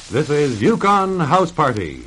This is Yukon House Party.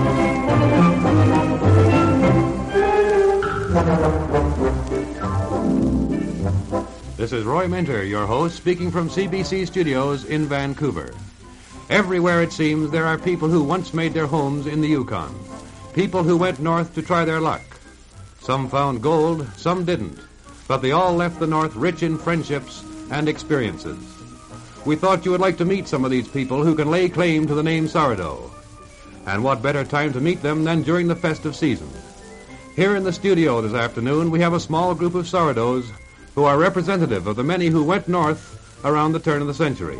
This is Roy Minter, your host, speaking from CBC Studios in Vancouver. Everywhere, it seems, there are people who once made their homes in the Yukon. People who went north to try their luck. Some found gold, some didn't. But they all left the north rich in friendships and experiences. We thought you would like to meet some of these people who can lay claim to the name Sourdough. And what better time to meet them than during the festive season? Here in the studio this afternoon, we have a small group of Sourdoughs who are representative of the many who went north around the turn of the century.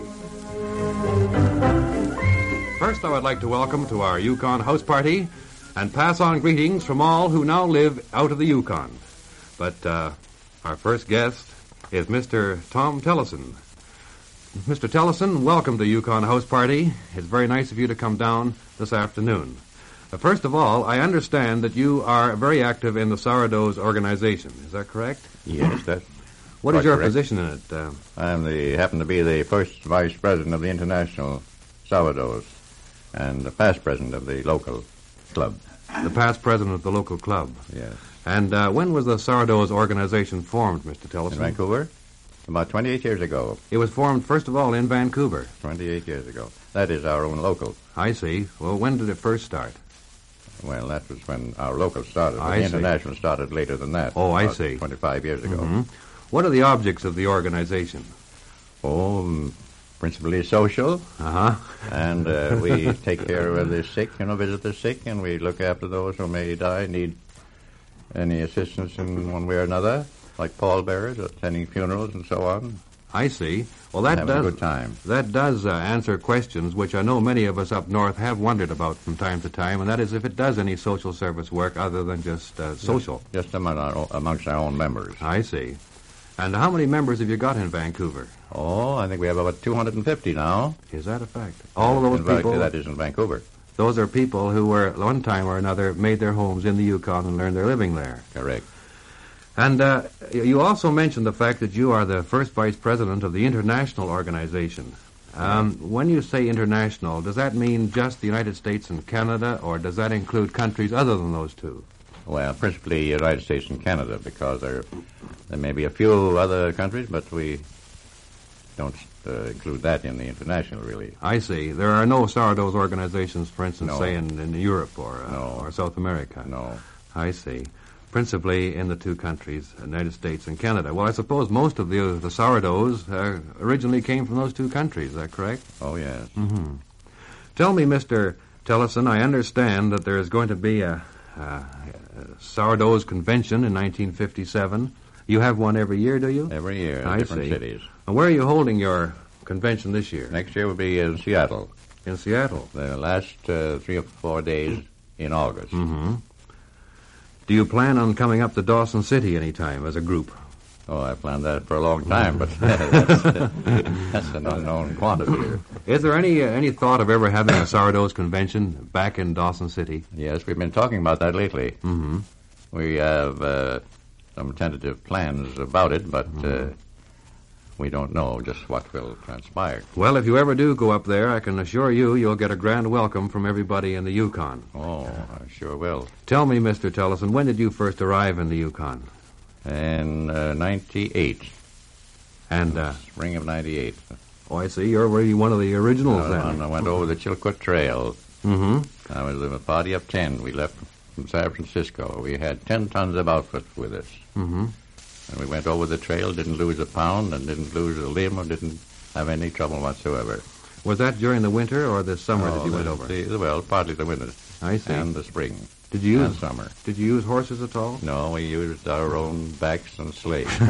First, I would like to welcome to our Yukon House Party and pass on greetings from all who now live out of the Yukon. But our first guest is Mr. Tom Tellison. Mr. Tellison, welcome to Yukon House Party. It's very nice of you to come down this afternoon. First of all, I understand that you are very active in the Sourdoughs organization. Is that correct? Yes, that's What is your correct. position in it? I happen to be the first vice president of the International Sourdoughs and the past president of the local club. The past president of the local club. Yes. And when was the Sourdoughs organization formed, Mr. Tellison? In Vancouver? About 28 years ago. It was formed, first of all, in Vancouver. 28 years ago. That is our own local. I see. Well, when did it first start? Well, that was when our local started. I The see. International started later than that. Oh, I about see. 25 years ago. Mm-hmm. What are the objects of the organization? Principally social. Uh-huh. And we take care of the sick, visit the sick, and we look after those who may die, need any assistance in one way or another, like pallbearers, attending funerals and so on. I see. Well, that Having does a good time. That does answer questions which I know many of us up north have wondered about from time to time, and that is if it does any social service work other than just social. Just amongst our own members. I see. And how many members have you got in Vancouver? Oh, I think we have about 250 now. Is that a fact? All of those In fact, people? that is in Vancouver. Those are people who were, at one time or another, made their homes in the Yukon and learned their living there. Correct. And you also mentioned the fact that you are the first vice president of the international organization. When you say international, does that mean just the United States and Canada, or does that include countries other than those two? Well, principally United States and Canada, because there may be a few other countries, but we don't include that in the international, really. I see. There are no Sourdoughs organizations, for instance, No. say in Europe or South America. No. I see. Principally in the two countries, the United States and Canada. Well, I suppose most of the Sourdoughs originally came from those two countries. Is that correct? Oh, yes. Mm-hmm. Tell me, Mr. Tellison, I understand that there is going to be a Sourdoughs convention in 1957. You have one every year, do you? Every year in I different see. cities. And where are you holding your convention this year? Next year will be in Seattle. In Seattle. The last 3 or 4 days in August. Mm-hmm. Do you plan on coming up to Dawson City any time as a group? Oh, I planned that for a long time, but that's an unknown quantity. Is there any thought of ever having a Sourdoughs convention back in Dawson City? Yes, we've been talking about that lately. Mm-hmm. We have some tentative plans about it, but we don't know just what will transpire. Well, if you ever do go up there, I can assure you you'll get a grand welcome from everybody in the Yukon. Oh, I sure will. Tell me, Mr. Tellison, when did you first arrive in the Yukon? In 98. And, Spring of 98. oh, I see. You're really one of the originals then. I went over the Chilkoot Trail. Mm-hmm. I was in a party of 10. We left from San Francisco. We had 10 tons of outfit with us. Mm-hmm. And we went over the trail, didn't lose a pound, and didn't lose a limb, or didn't have any trouble whatsoever. Was that during the winter or the summer that you went over? Well, partly the winter. I see. And the spring. Did you And use summer. Did you use horses at all? No, we used our own backs and sleighs. We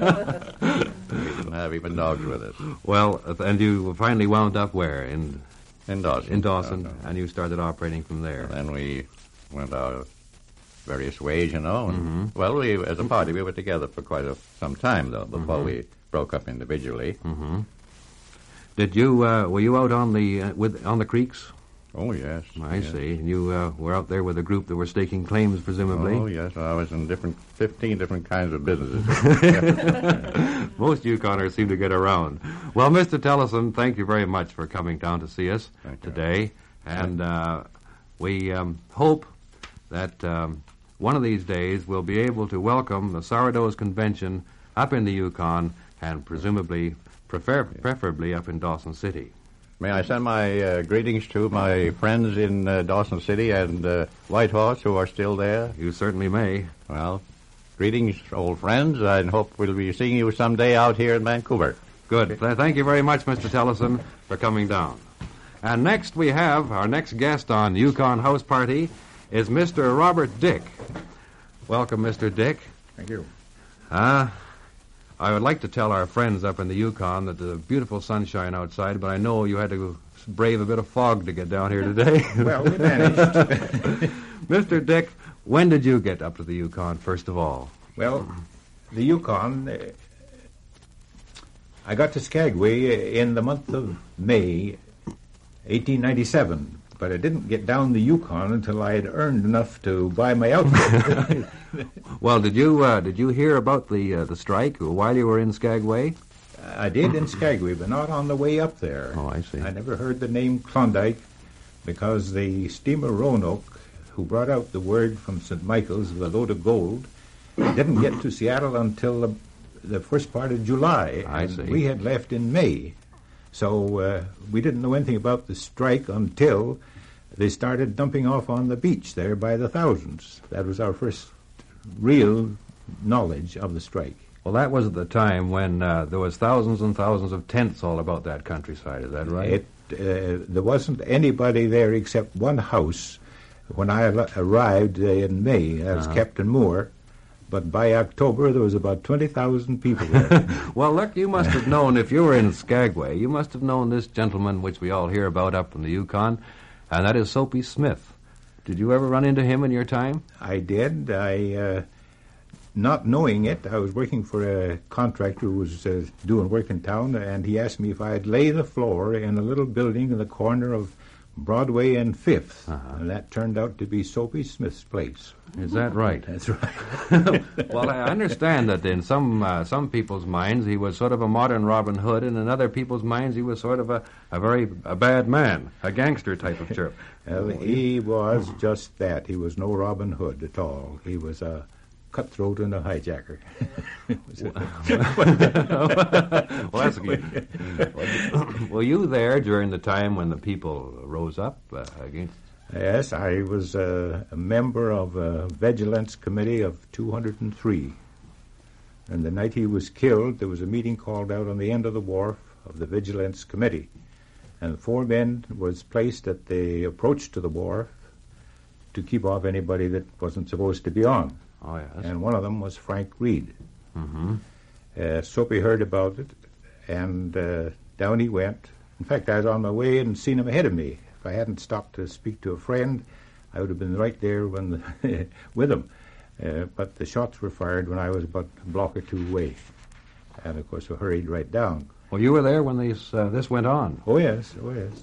didn't have even dogs with us. Well, and you finally wound up where? In Dawson. In Dawson, and you started operating from there. Then we went our various ways, And, well, we, as a party, we were together for quite some time, though, before we broke up individually. Mm-hmm. Did you were you out on the creeks? Oh, yes. I yes. see. And you were out there with a group that were staking claims, presumably? Oh, yes. I was in 15 different kinds of businesses. Most Yukoners seem to get around. Well, Mr. Tellison, thank you very much for coming down to see us today. And we hope that one of these days we'll be able to welcome the Sourdoughs Convention up in the Yukon and presumably, preferably up in Dawson City. May I send my greetings to my friends in Dawson City and Whitehorse who are still there? You certainly may. Well, greetings, old friends, and hope we'll be seeing you someday out here in Vancouver. Good. Thank you very much, Mr. Tellison, for coming down. And next we have, our next guest on Yukon House Party is Mr. Robert Dick. Welcome, Mr. Dick. Thank you. I would like to tell our friends up in the Yukon that there's beautiful sunshine outside, but I know you had to brave a bit of fog to get down here today. Well, we managed. Mr. Dick, when did you get up to the Yukon, first of all? Well, the Yukon, I got to Skagway in the month of May, 1897, but I didn't get down the Yukon until I had earned enough to buy my outfit. Well, did you hear about the strike while you were in Skagway? I did in Skagway, but not on the way up there. Oh, I see. I never heard the name Klondike because the steamer Roanoke, who brought out the word from St. Michael's with a load of gold, didn't get to Seattle until the first part of July. I see. We had left in May. So we didn't know anything about the strike until they started dumping off on the beach there by the thousands. That was our first real knowledge of the strike. Well, that was at the time when there was thousands and thousands of tents all about that countryside. Is that right? There wasn't anybody there except one house when I arrived in May. That was Captain Moore. But by October, there was about 20,000 people there. Well, look, you must have known, if you were in Skagway, you must have known this gentleman which we all hear about up in the Yukon, and that is Soapy Smith. Did you ever run into him in your time? I did. Not knowing it, I was working for a contractor who was doing work in town, and he asked me if I'd lay the floor in a little building in the corner of Broadway and 5th, and that turned out to be Soapy Smith's place. Is that right? That's right. Well, I understand that in some people's minds he was sort of a modern Robin Hood, and in other people's minds he was sort of a very bad man, a gangster type of chirp. He was just that. He was no Robin Hood at all. He was a cutthroat and a hijacker. Well, that's good. Were you there during the time when the people rose up against? Yes, I was a member of a vigilance committee of 203. And the night he was killed, there was a meeting called out on the end of the wharf of the vigilance committee. And 4 men was placed at the approach to the wharf to keep off anybody that wasn't supposed to be on. Oh, yes. And one of them was Frank Reed. Mm-hmm. Soapy heard about it, and down he went. In fact, I was on my way and seen him ahead of me. If I hadn't stopped to speak to a friend, I would have been right there with him. But the shots were fired when I was about a block or two away. And, of course, we hurried right down. Well, you were there when this went on. Oh, yes.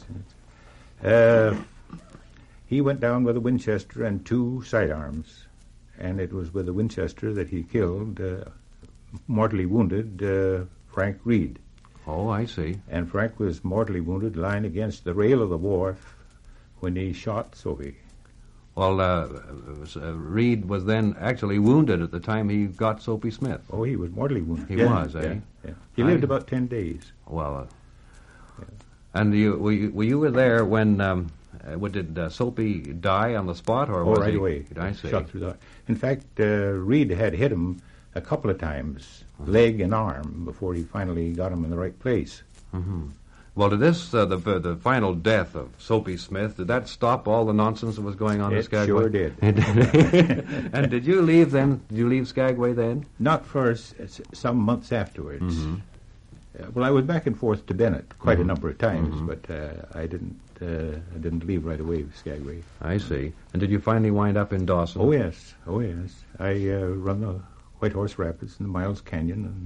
He went down with a Winchester and 2 sidearms. And it was with the Winchester that he killed, mortally wounded, Frank Reed. Oh, I see. And Frank was mortally wounded lying against the rail of the wharf when he shot Soapy. Well, Reed was then actually wounded at the time he got Soapy Smith. Oh, he was mortally wounded. He was, eh? Yeah. He lived about 10 days. Well, and you were there when... did Soapy die on the spot, or was right he? away? I see. Shot through the. In fact, Reed had hit him a couple of times, leg and arm, before he finally got him in the right place. Mm-hmm. Well, did this the final death of Soapy Smith? Did that stop all the nonsense that was going on in Skagway? Sure did. And did you leave then? Did you leave Skagway then? Not for some months afterwards. Mm-hmm. Well, I was back and forth to Bennett quite a number of times, but I didn't leave right away with Skagway. I see. And did you finally wind up in Dawson? Oh yes. I run the White Horse Rapids and the Miles Canyon, and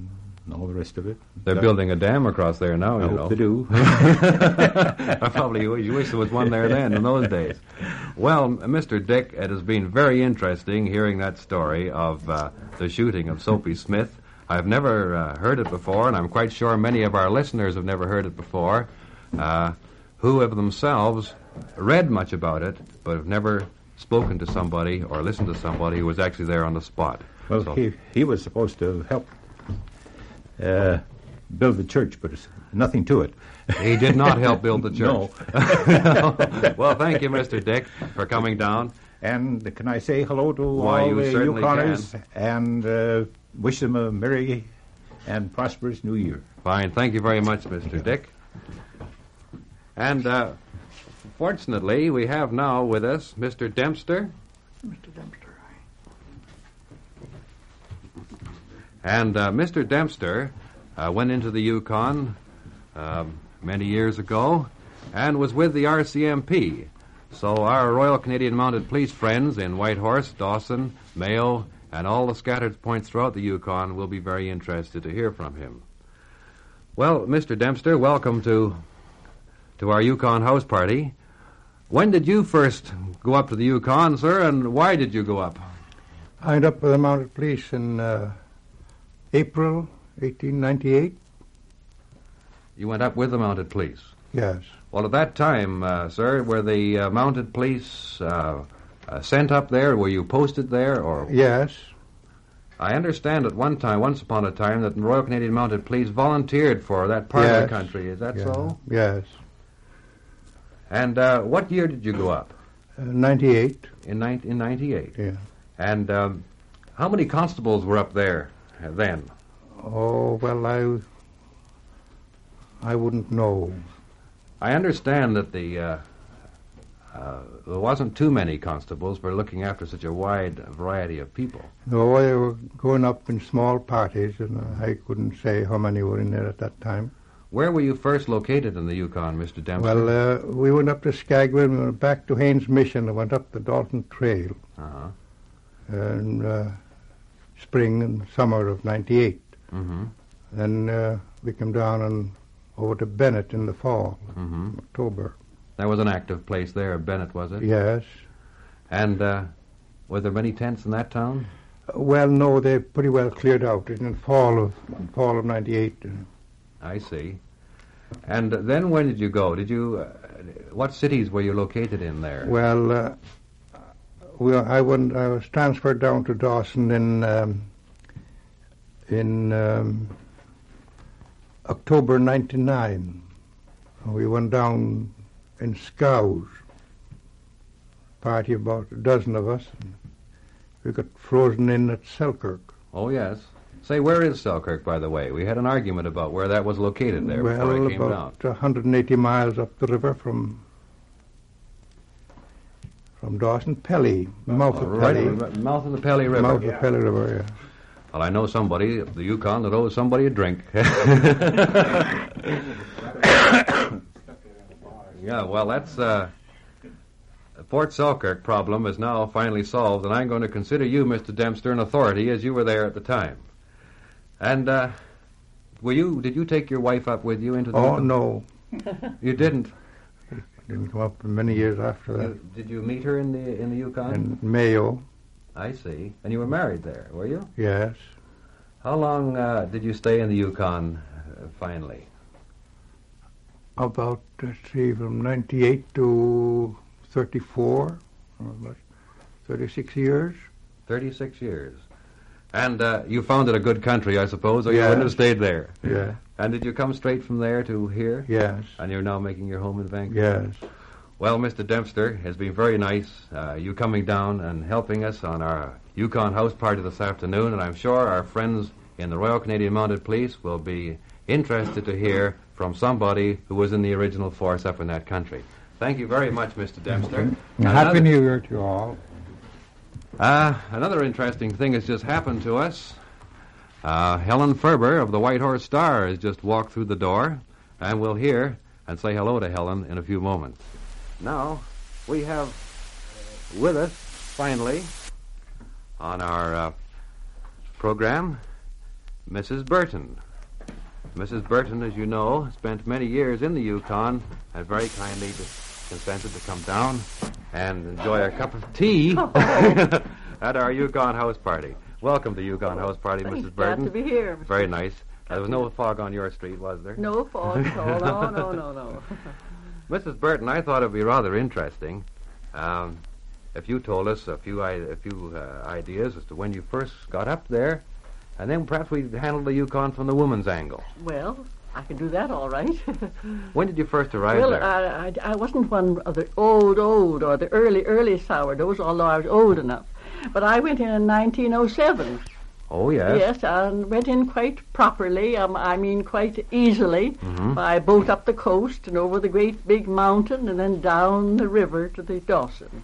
and all the rest of it. They're building a dam across there now, I you hope know. they do. I probably wish there was one there then, in those days. Well, Mr. Dick, it has been very interesting hearing that story of the shooting of Soapy Smith. I've never heard it before, and I'm quite sure many of our listeners have never heard it before, who have themselves read much about it, but have never spoken to somebody or listened to somebody who was actually there on the spot. Well, So- he was supposed to help build the church, but it's nothing to it. He did not help build the church. No. Well, thank you, Mr. Dick, for coming down. And can I say hello to Why, all you the certainly Yukoners and wish them a merry and prosperous New Year. Fine. Thank you very much, Mr. Dick. And fortunately, we have now with us Mr. Dempster. Mr. Dempster. And Mr. Dempster went into the Yukon many years ago and was with the RCMP. So our Royal Canadian Mounted Police friends in Whitehorse, Dawson, Mayo, and all the scattered points throughout the Yukon will be very interested to hear from him. Well, Mr. Dempster, welcome to our Yukon house party. When did you first go up to the Yukon, sir, and why did you go up? I went up with the Mounted Police in April 1898. You went up with the Mounted Police. Yes. Well, at that time, sir, were the Mounted Police sent up there? Were you posted there, or? Yes. I understand at once upon a time, that the Royal Canadian Mounted Police volunteered for that part of the Yes. country. Is that Yeah. so? Yes. And what year did you go up? 98. In 98. Yeah. And how many constables were up there then? Oh, well, I wouldn't know. I understand that there wasn't too many constables for looking after such a wide variety of people. No, they were going up in small parties, and I couldn't say how many were in there at that time. Where were you first located in the Yukon, Mr. Dempster? Well, we went up to Skagway, we went back to Haines Mission, and went up the Dalton Trail Uh-huh. in spring and summer of 98. Mm-hmm. Then we came down and over to Bennett in the fall, Mm-hmm. October. That was an active place there, Bennett, was it? Yes. And were there many tents in that town? Well, no, they pretty well cleared out in fall of 98. I see. And then when did you go? Did you? What cities were you located in there? Well, I was transferred down to Dawson in October 99. We went down in scows, party about a dozen of us. And we got frozen in at Selkirk. Oh, yes. Say, where is Selkirk, by the way? We had an argument about where that was located there before Well, I came down. about 180 miles up the river from Dawson, Pelly, mouth of Right, Pelly. mouth of the Pelly River. Mouth of Pelly River, yeah. Well, I know somebody at the Yukon that owes somebody a drink. Yeah, well, that's Fort Selkirk problem is now finally solved, and I'm going to consider you, Mr. Dempster, an authority, as you were there at the time. And did you take your wife up with you into the Oh, Yukon? no. You didn't. Didn't come up for many years after that. Did you meet her in the Yukon? In Mayo, I see. And you were married there, were you? yes. How long did you stay in the Yukon finally? About, let's see, from 98 to 34, about 36 years. 36 years. And you found it a good country, I suppose, or you Yes. wouldn't have stayed there. Yeah, And did you come straight from there to here? yes, And you're now making your home in Vancouver? yes. Well, Mr. Dempster, it's been very nice, you coming down and helping us on our Yukon house party this afternoon, and I'm sure our friends in the Royal Canadian Mounted Police will be interested to hear from somebody who was in the original force up in that country. Thank you very much, Mr. Dempster. Happy New Year to you all. Another interesting thing has just happened to us. Helen Ferber of the White Horse Star has just walked through the door, and we'll hear and say hello to Helen in a few moments. Now, we have with us, finally, on our program, Mrs. Burton. Mrs. Burton, as you know, spent many years in the Yukon and very kindly consented to come down and enjoy a cup of tea at our Yukon house party. Welcome to Yukon house party, Mrs. Burton. Glad to be here. Very nice. There was no fog on your street, was there? No fog at all. No. Mrs. Burton, I thought it would be rather interesting if you told us a few ideas as to when you first got up there, and then perhaps we'd handle the Yukon from the woman's angle. Well, I can do that all right. When did you first arrive well, there? I wasn't one of the old, or the early sourdoughs, although I was old enough. But I went in 1907. Oh, yes. Yes, and went in quite properly, quite easily, by boat up the coast and over the great big mountain and then down the river to the Dawson.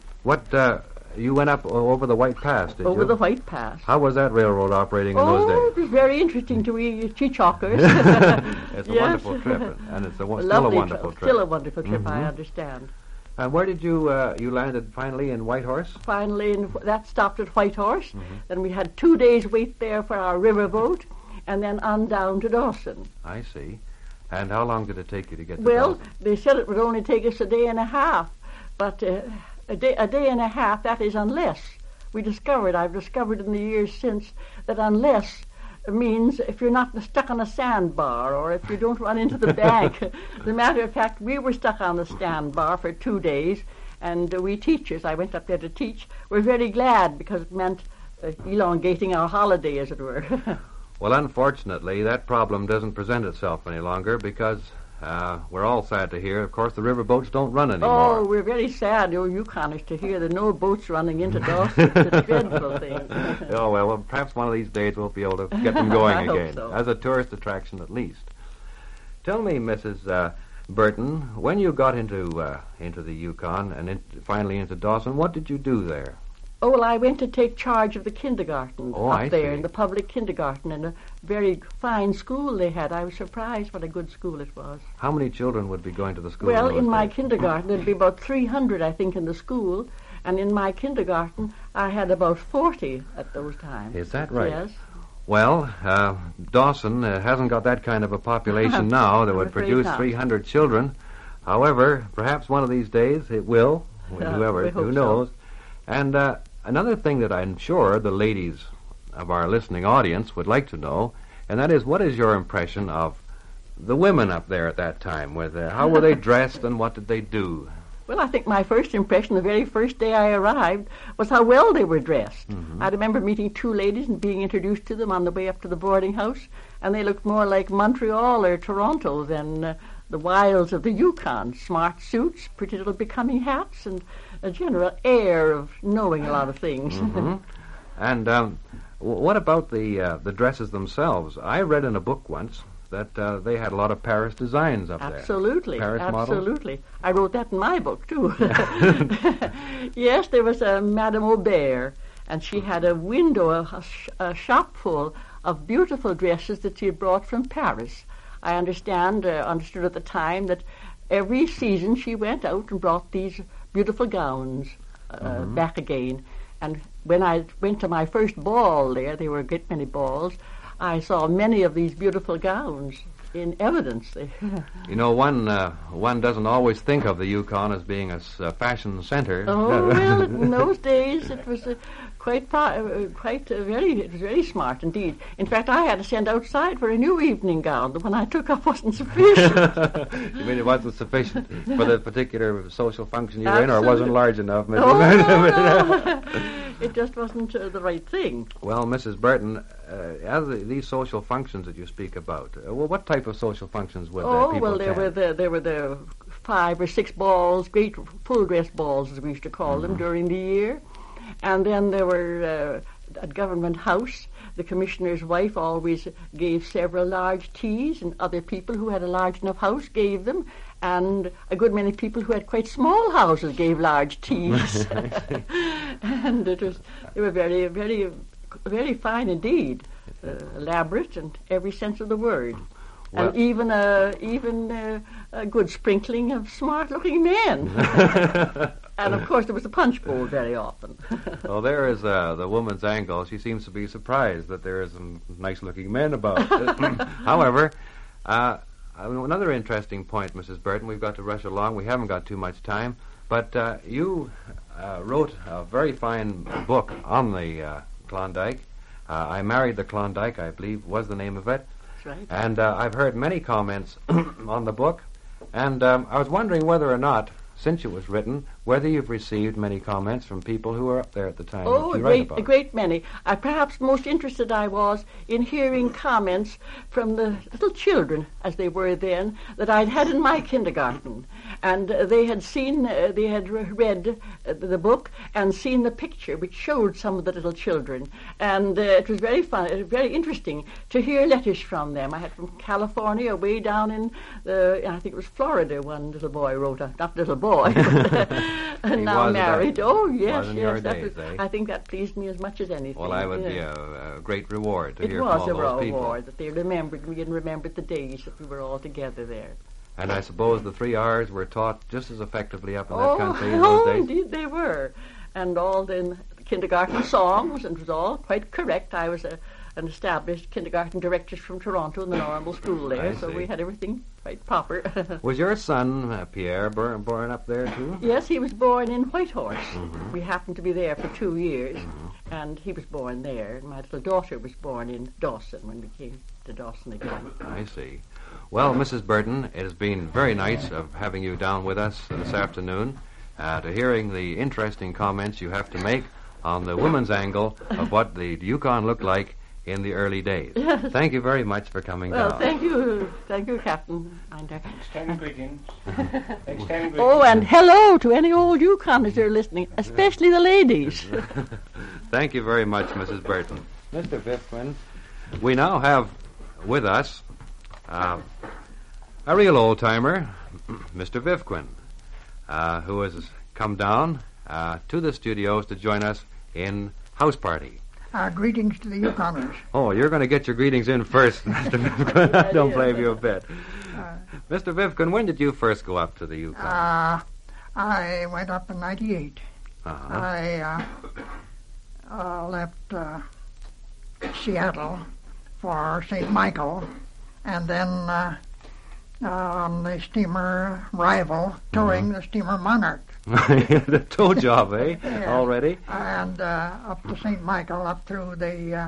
You went up over the White Pass, did you? Over the White Pass. How was that railroad operating in those days? It was very interesting to we Cheechakers. It's a wonderful trip, and it's still a wonderful trip. Still a wonderful trip, I understand. And where did you landed finally in Whitehorse? Finally, that stopped at Whitehorse. Then we had 2 days wait there for our riverboat, and then on down to Dawson. I see. And how long did it take you to get to Well, Dawson? they said it would only take us a day and a half, but a day and a half, that is unless. I've discovered in the years since that unless means if you're not stuck on a sandbar or if you don't run into the bank. As a matter of fact, we were stuck on the sandbar for 2 days, and we teachers, I went up there to teach, were very glad because it meant elongating our holiday, as it were. Well, unfortunately, that problem doesn't present itself any longer because we're all sad to hear, of course, the river boats don't run anymore. Oh, we're very sad, Yukoners, to hear that no boats running into Dawson. It's a dreadful thing. Oh, well, perhaps one of these days we'll be able to get them going I hope again, so. as a tourist attraction at least. Tell me, Mrs. Burton, when you got into the Yukon and finally into Dawson, what did you do there? Oh, well, I went to take charge of the kindergarten I up there, see. in the public kindergarten, and a very fine school they had. I was surprised what a good school it was. How many children would be going to the school? Well, those in my days? kindergarten, there'd be about 300, I think, in the school, and in my kindergarten, I had about 40 at those times. Is that right? Yes. Well, Dawson hasn't got that kind of a population now that would afraid produce not. 300 children. However, perhaps one of these days it will. we Who hope knows? And another thing that I'm sure the ladies of our listening audience would like to know, and that is, what is your impression of the women up there at that time? How were they dressed and what did they do? Well, I think my first impression, the very first day I arrived, was how well they were dressed. I remember meeting 2 ladies and being introduced to them on the way up to the boarding house, and they looked more like Montreal or Toronto than the wilds of the Yukon. Smart suits, pretty little becoming hats, and a general air of knowing a lot of things. And what about the dresses themselves? I read in a book once that they had a lot of Paris designs up there. Absolutely, Paris models? absolutely. I wrote that in my book, too. Yes, there was a Madame Aubert, and she had a window, a shop full of beautiful dresses that she had brought from Paris. I understood at the time that every season she went out and brought these beautiful gowns back again. And when I went to my first ball there were a great many balls, I saw many of these beautiful gowns in evidence. You know, one doesn't always think of the Yukon as being a fashion center. Oh, well, in those days it was very smart indeed. In fact, I had to send outside for a new evening gown. The one I took up wasn't sufficient. You mean it wasn't sufficient for the particular social function you were in, or it wasn't Absolutely. large enough? Mrs. No. It just wasn't the right thing. Well, Mrs. Burton, these social functions that you speak about, what type of social functions would people Well, there were the 5 or 6 balls, great full dress balls, as we used to call them, during the year. And then there were, at Government House, the commissioner's wife always gave several large teas, and other people who had a large enough house gave them, and a good many people who had quite small houses gave large teas. And they were very, very, very fine indeed, elaborate in every sense of the word. Well, and even a good sprinkling of smart-looking men. And, of course, there was a punch bowl very often. well, there is the woman's angle. She seems to be surprised that there are some nice-looking men about. However, Another interesting point, Mrs. Burton. We've got to rush along. We haven't got too much time. But you wrote a very fine book on the Klondike. I Married the Klondike, I believe, was the name of it. That's right. And I've heard many comments on the book. And I was wondering whether or not, since it was written, whether you've received many comments from people who were up there at the time. Oh, that you write about. a great many. Perhaps most interested I was in hearing comments from the little children, as they were then, that I'd had in my kindergarten. And they had read the book and seen the picture, which showed some of the little children. And it was very fun, very interesting to hear letters from them. I had from California, way down in I think it was Florida, one little boy wrote, not little boy, but and now married. Oh, yes, yes. I think that pleased me as much as anything. Well, that would be a great reward to hear from all those people. It was a reward that they remembered me and remembered the days that we were all together there. And I suppose the 3 R's were taught just as effectively up in that country in those days? Indeed they were. And all the kindergarten songs, and it was all quite correct. I was an established kindergarten director from Toronto in the normal school there, so we had everything quite proper. Was your son, Pierre, born up there too? Yes, he was born in Whitehorse. Mm-hmm. We happened to be there for 2 years, and he was born there. My little daughter was born in Dawson when we came to Dawson again. I see. Well, Mrs. Burton, it has been very nice of having you down with us this afternoon, to hearing the interesting comments you have to make on the women's angle of what the Yukon looked like in the early days. Thank you very much for coming down. Well, thank you, Captain. Extend greetings. Extend greetings. Oh, and hello to any old Yukoners that are listening, especially the ladies. Thank you very much, Mrs. Burton. Mr. Vivquin, we now have with us a real old-timer, Mr. Vivquin, who has come down to the studios to join us in House Party. Greetings to the Yukoners. Oh, you're going to get your greetings in first, Mr. Vivquin. I don't blame you a bit. Mr. Vivquin, when did you first go up to the Yukon? I went up in 98. I left Seattle for St. Michael, and then on the steamer Rival, towing the steamer Monarch. The tow job, eh? Yes. Already? And up to St. Michael, up through the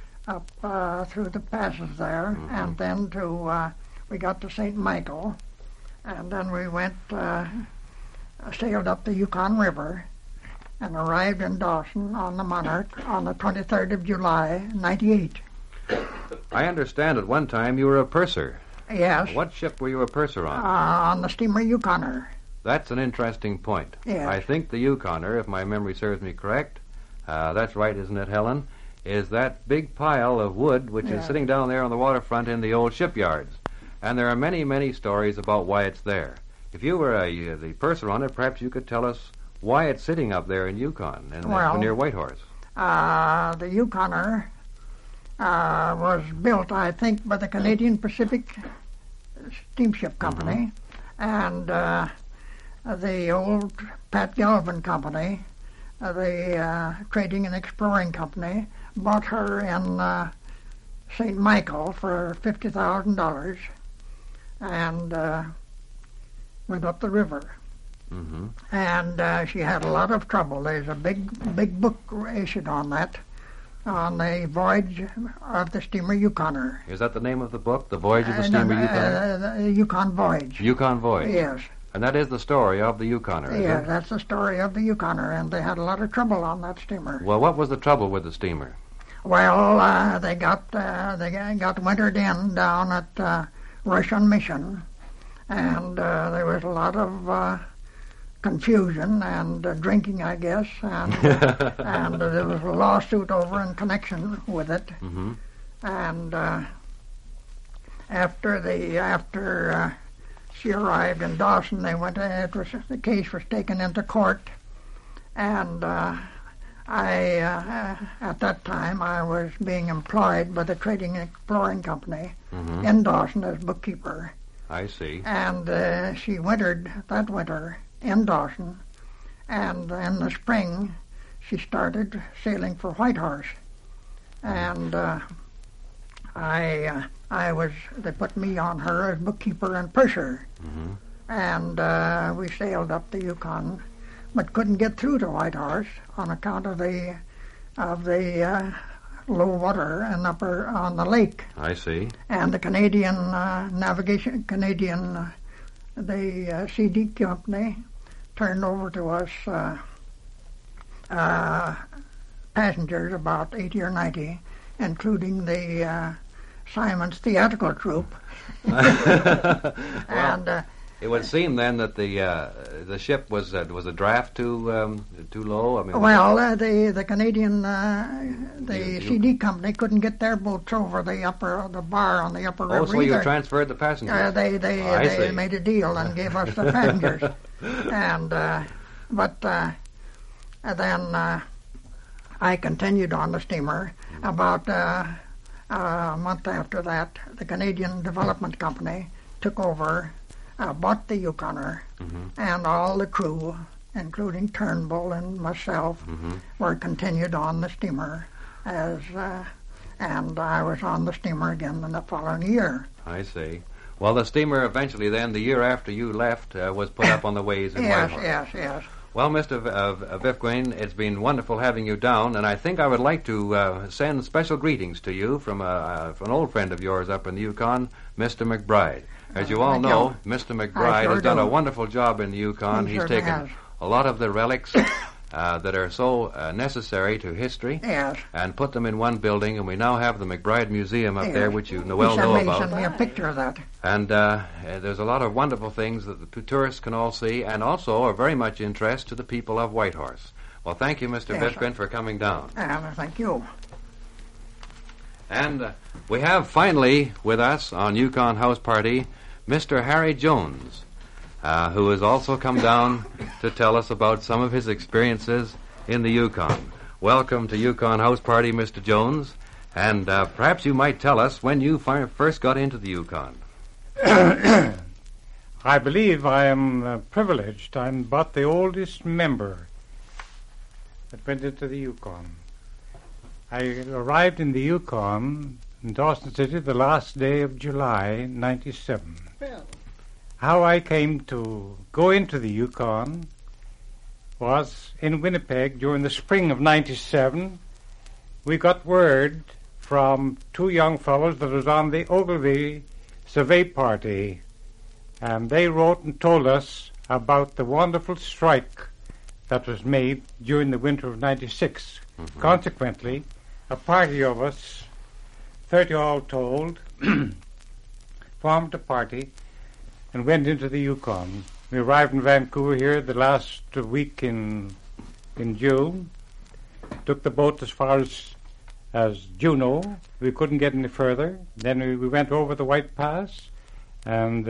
passes there, and then we got to St. Michael, and then we went sailed up the Yukon River, and arrived in Dawson on the Monarch on the 23rd of July, 98. I understand at one time you were a purser. Yes. What ship were you a purser on? On the steamer Yukoner. That's an interesting point. Yes. I think the Yukoner, if my memory serves me correct, that's right, isn't it, Helen, is that big pile of wood which is sitting down there on the waterfront in the old shipyards. And there are many, many stories about why it's there. If you were the purser on it, perhaps you could tell us why it's sitting up there in Yukon and near Whitehorse. The Yukoner was built, I think, by the Canadian Pacific Steamship Company, and the old Pat Galvin Company, the Trading and Exploring Company, bought her in St. Michael for $50,000 and went up the river. Mm-hmm. And she had a lot of trouble. There's a big book issued on that, on the voyage of the steamer Yukoner. Is that the name of the book, The Voyage of the Steamer Yukoner? The Yukon Voyage. Yukon Voyage. Yes. And that is the story of the Yukoner, is Yes, it? that's the story of the Yukoner, and they had a lot of trouble on that steamer. Well, what was the trouble with the steamer? Well, they got wintered in down at Russian Mission, and there was a lot of confusion and drinking, I guess, and and there was a lawsuit over in connection with it. Mm-hmm. And after she arrived in Dawson, the case was taken into court, and I at that time I was being employed by the Trading and Exploring Company in Dawson as bookkeeper. I see. And she wintered that winter in Dawson, and in the spring she started sailing for Whitehorse. And I they put me on her as bookkeeper and purser. And we sailed up the Yukon, but couldn't get through to Whitehorse on account of the low water and upper on the lake. I see. And the Canadian the CD company turned over to us passengers, about 80 or 90, including the Simon's Theatrical Troupe. And it would seem then that the ship was a draft too low. I mean, well, the Canadian CD company couldn't get their boats over the bar on the upper river. Oh, so you transferred the passengers? They made a deal and gave us the passengers. And but then I continued on the steamer. About a month after that, the Canadian Development Company took over. Bought the Yukoner, and all the crew, including Turnbull and myself, were continued on the steamer, and I was on the steamer again in the following year. I see. Well, the steamer eventually then, the year after you left, was put up on the ways in Whitehorse. Yes. Well, Mr. Vifquane, it's been wonderful having you down, and I think I would like to send special greetings to you from an old friend of yours up in the Yukon, Mr. McBride. As you all know, Mr. McBride has done a wonderful job in the Yukon. He's taken a lot of the relics that are so necessary to history and put them in one building, and we now have the McBride Museum up there, which you well know about. He sent me a picture of that. And there's a lot of wonderful things that the tourists can all see, and also are very much interest to the people of Whitehorse. Well, thank you, Mr. Vifquane, for coming down. Thank you. And we have finally with us on Yukon House Party Mr. Harry Jones, who has also come down to tell us about some of his experiences in the Yukon. Welcome to Yukon House Party, Mr. Jones, and perhaps you might tell us when you first got into the Yukon. I believe I am privileged. I'm about the oldest member that went into the Yukon. I arrived in the Yukon in Dawson City the last day of July, 97. How I came to go into the Yukon was in Winnipeg during the spring of 97. We got word from two young fellows that was on the Ogilvie survey party, and they wrote and told us about the wonderful strike that was made during the winter of 96. Consequently, a party of us, 30 all told, formed a party and went into the Yukon. We arrived in Vancouver here the last week in June. Took the boat as far as Juneau. We couldn't get any further. Then we went over the White Pass, and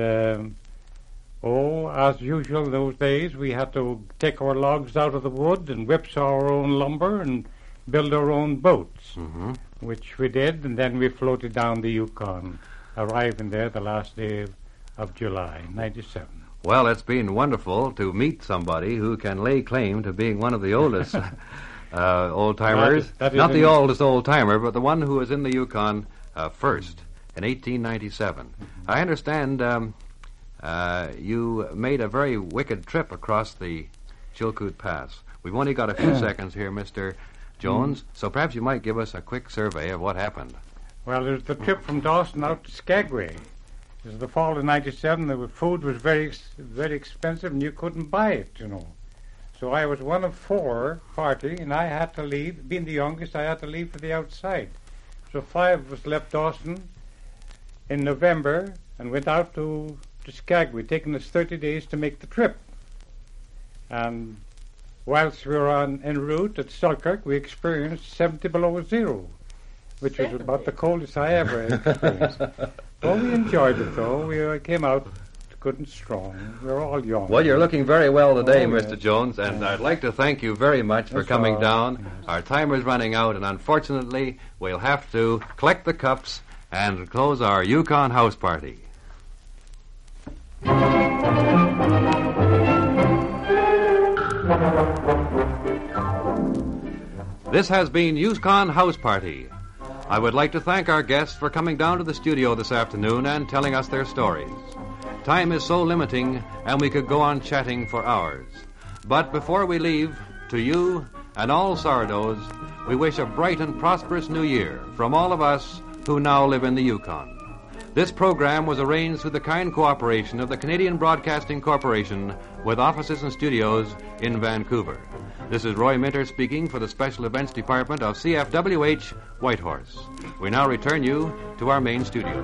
as usual those days, we had to take our logs out of the wood and whipsaw our own lumber and build our own boats, which we did, and then we floated down the Yukon, arriving there the last day of July, 97. Well, it's been wonderful to meet somebody who can lay claim to being one of the oldest old-timers. Not the oldest old-timer, but the one who was in the Yukon first, in 1897. I understand you made a very wicked trip across the Chilkoot Pass. We've only got a few seconds here, Mr. Jones, so perhaps you might give us a quick survey of what happened. Well, there's the trip from Dawson out to Skagway. It was the fall of 97. The food was very, very expensive, and you couldn't buy it, you know. So I was one of four party, and I had to leave. Being the youngest, I had to leave for the outside. So 5 of us left Dawson in November and went out to Skagway, taking us 30 days to make the trip. And whilst we were en route at Selkirk, we experienced 70 below zero, which was about the coldest I ever experienced. Well, we enjoyed it, though. We came out good and strong. We were all young. Well, you're looking very well today, Mr. Jones, and I'd like to thank you very much for coming down. Our timer's running out, and unfortunately, we'll have to collect the cups and close our Yukon House Party. This has been Yukon House Party. I would like to thank our guests for coming down to the studio this afternoon and telling us their stories. Time is so limiting, and we could go on chatting for hours. But before we leave, to you and all Sourdoughs, we wish a bright and prosperous new year from all of us who now live in the Yukon. This program was arranged through the kind cooperation of the Canadian Broadcasting Corporation with offices and studios in Vancouver. This is Roy Minter speaking for the Special Events Department of CFWH Whitehorse. We now return you to our main studio.